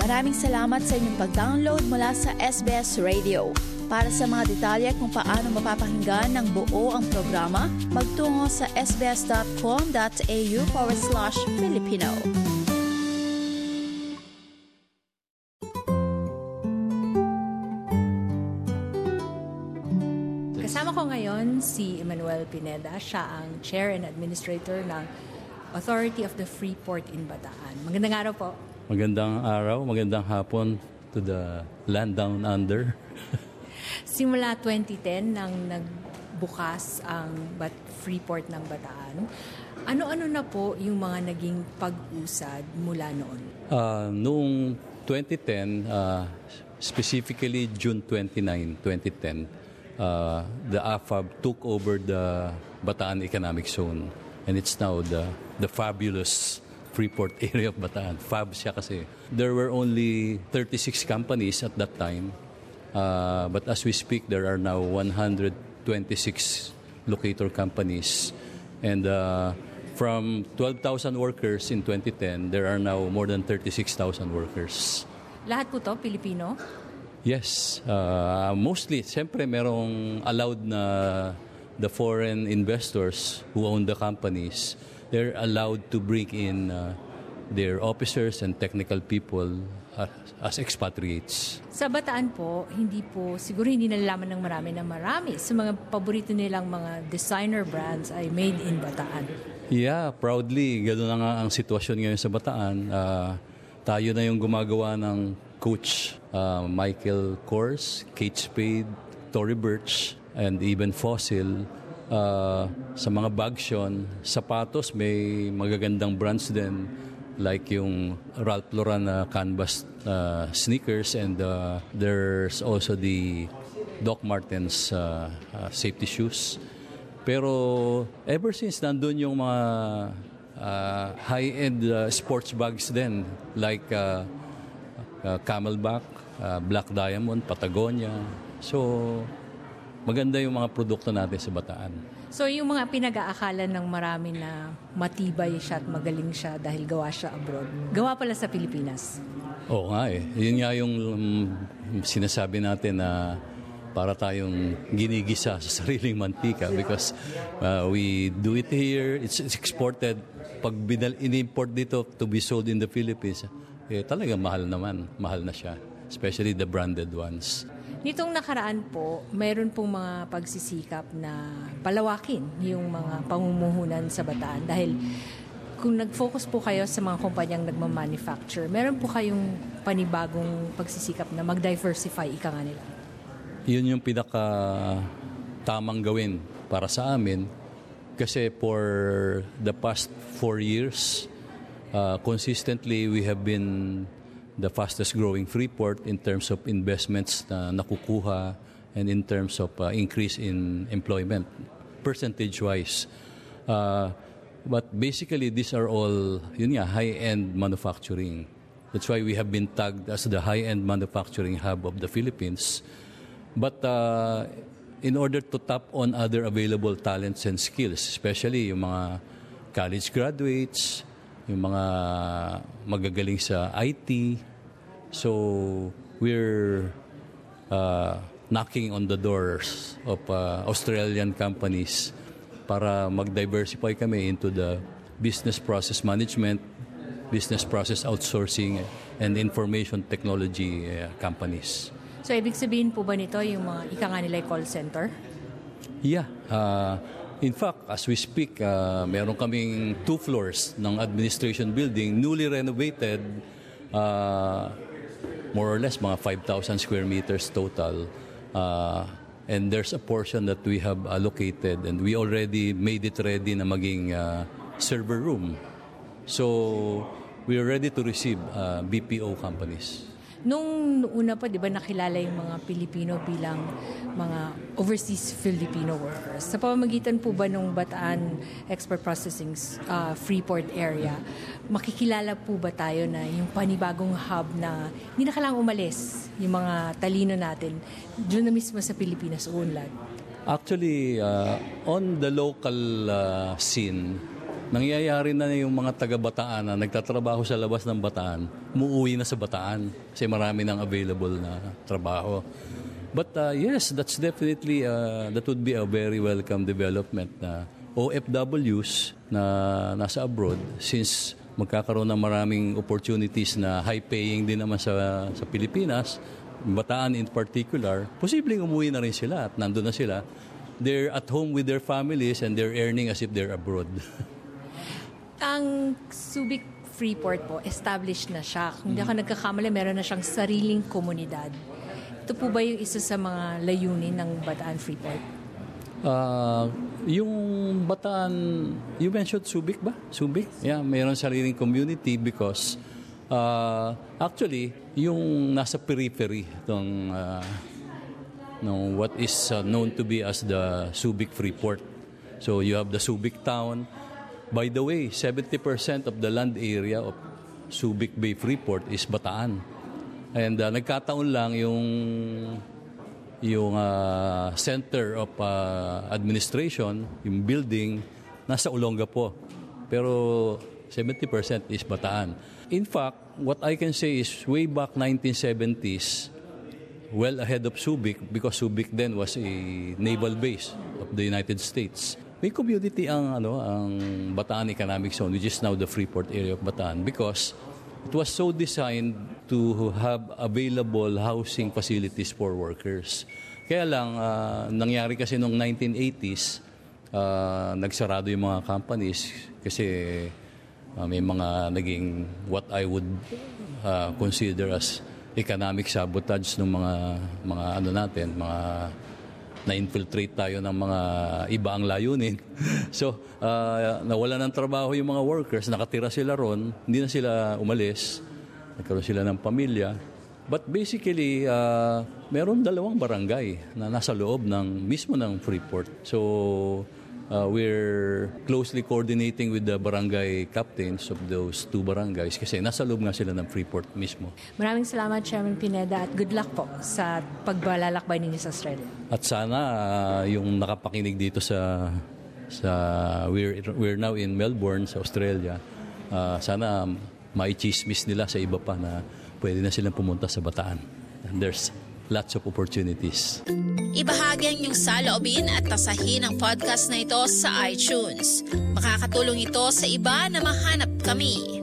Maraming salamat sa inyong pag-download mula sa SBS Radio. Para sa mga detalye kung paano mapapakinggan ng buo ang programa, magtungo sa sbs.com.au/Filipino. Kasama ko ngayon si Emmanuel Pineda. Siya ang Chair and Administrator ng Authority of the Freeport in Bataan. Magandang araw po. Magandang araw, magandang hapon to the land down under. Simula 2010 nang nagbukas ang Freeport ng Bataan, ano-ano na po yung mga naging pag-usad mula noon? Noong 2010, specifically June 29, 2010, the AFAB took over the Bataan Economic Zone, and it's now the fabulous Freeport area of Bataan. Fab siya kasi. There were only 36 companies at that time. But as we speak, there are now 126 locator companies. And from 12,000 workers in 2010, there are now more than 36,000 workers. Lahat po to Pilipino? Yes. Mostly, siyempre merong allowed na the foreign investors who own the companies, they're allowed to bring in their officers and technical people as expatriates. Sa Bataan po, siguro hindi nalalaman ng marami sa mga paborito nilang mga designer brands ay made in Bataan. Yeah, proudly. Gano'n na nga ang sitwasyon ngayon sa Bataan. Tayo na yung gumagawa ng Coach, Michael Kors, Kate Spade, Tory Burch, and even Fossil. Sa mga bagsyon, sapatos, may magagandang brands din. Like yung Ralph Lauren canvas sneakers, and there's also the Doc Martens safety shoes. Pero ever since nandun yung mga high-end sports bags din, like Camelback, Black Diamond, Patagonia. So maganda yung mga produkto natin sa Bataan. So yung mga pinag-aakalan ng marami na matibay siya at magaling siya dahil gawa siya abroad, gawa pala sa Pilipinas. Oo nga eh. Yun nga yung sinasabi natin na para tayong ginigisa sa sariling mantika, because we do it here, it's exported. Pag in-import dito to be sold in the Philippines, talaga mahal na siya. Especially the branded ones. Nitong nakaraan po, mayroon pong mga pagsisikap na palawakin yung mga pamumuhunan sa Bataan. Dahil kung nag-focus po kayo sa mga kumpanyang nagmamanufacture, meron po kayong panibagong pagsisikap na mag-diversify, ika nga nila. Yun yung pinaka-tamang gawin para sa amin. Kasi for the past 4 years, consistently we have been the fastest growing Freeport in terms of investments na nakukuha and in terms of increase in employment, percentage-wise. But basically, these are all high-end manufacturing. That's why we have been tagged as the high-end manufacturing hub of the Philippines. But in order to tap on other available talents and skills, especially yung mga college graduates, yung mga magagaling sa IT. So, we're knocking on the doors of Australian companies para mag-diversify kami into the business process management, business process outsourcing, and information technology companies. So, ibig sabihin po ba nito yung mga ika nga nila call center? Yeah. In fact, as we speak, meron kaming 2 floors ng administration building, newly renovated, more or less mga 5,000 square meters total. And there's a portion that we have allocated, and we already made it ready na maging server room. So, we are ready to receive BPO companies. Nung una pa, di ba, nakilala yung mga Pilipino bilang mga overseas Filipino workers. Sa pamamagitan po ba nung Bataan Export Processing Freeport area, makikilala po ba tayo na yung panibagong hub na hindi na kailangang umalis yung mga talino natin doon na mismo sa Pilipinas uunlad? Actually, on the local scene, nangyayari na yung mga taga-Bataan na nagtatrabaho sa labas ng Bataan, umuwi na sa Bataan kasi marami ng available na trabaho. But yes, that's definitely, that would be a very welcome development na OFWs na nasa abroad, since magkakaroon ng maraming opportunities na high-paying din naman sa Pilipinas, Bataan in particular, posibleng umuwi na rin sila at nandun na sila. They're at home with their families and they're earning as if they're abroad. Ang Subic Freeport po, established na siya. Kung hindi ako nagkakamali, meron na siyang sariling komunidad. Ito po ba yung isa sa mga layunin ng Bataan Freeport? Yung Bataan, you mentioned Subic ba? Subic? Yeah, mayroon sariling community because actually, yung nasa periphery ng what is known to be as the Subic Freeport. So you have the Subic town. By the way, 70% of the land area of Subic Bay Freeport is Bataan. And nagkataon lang yung center of administration, yung building, nasa Olongapo. Pero 70% is Bataan. In fact, what I can say is way back 1970s, well ahead of Subic, because Subic then was a naval base of the United States. May community ang Bataan Economic Zone, which is now the Freeport area of Bataan, because it was so designed to have available housing facilities for workers. Kaya lang, nangyari kasi noong 1980s, nagsarado yung mga companies kasi may mga naging what I would consider as economic sabotage ng mga natin, mga na-infiltrate tayo ng mga iba ang layunin. So, nawala ng trabaho yung mga workers, nakatira sila ron, hindi na sila umalis, nagkaroon sila ng pamilya. But basically, meron 2 barangay na nasa loob mismo ng Freeport. So, we're closely coordinating with the barangay captains of those 2 barangays kasi nasa loob nga sila ng Freeport mismo. Maraming salamat, Chairman Pineda, at good luck po sa pagbalalakbay ninyo sa Australia. At sana yung nakapakinig dito sa we're now in Melbourne sa Australia, sana maichismis nila sa iba pa na pwede na silang pumunta sa Bataan. And there's lots of opportunities. Ibahagi ang iyong saloobin at tasahin ang podcast na ito sa iTunes. Makakatulong ito sa iba na mahanap kami.